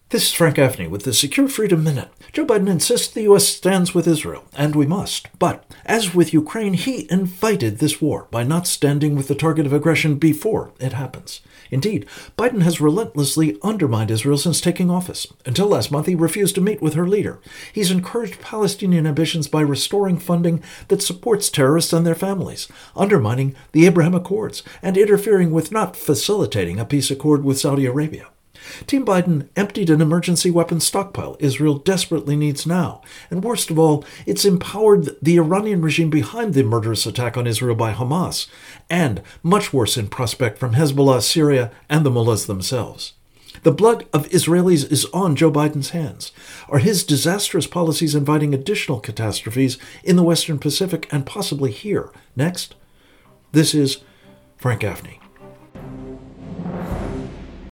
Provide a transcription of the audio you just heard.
This is Frank Gaffney with the Secure Freedom Minute. Joe Biden insists the U.S. stands with Israel, and we must. But, as with Ukraine, he invited this war by not standing with the target of aggression before it happens. Indeed, Biden has relentlessly undermined Israel since taking office. Until last month, he refused to meet with her leader. He's encouraged Palestinian ambitions by restoring funding that supports terrorists and their families, undermining the Abraham Accords, and interfering with not facilitating a peace accord with Saudi Arabia. Team Biden emptied an emergency weapons stockpile Israel desperately needs now. And worst of all, it's empowered the Iranian regime behind the murderous attack on Israel by Hamas, and much worse in prospect from Hezbollah, Syria, and the mullahs themselves. The blood of Israelis is on Joe Biden's hands. Are his disastrous policies inviting additional catastrophes in the Western Pacific and possibly here? Next, this is Frank Gaffney.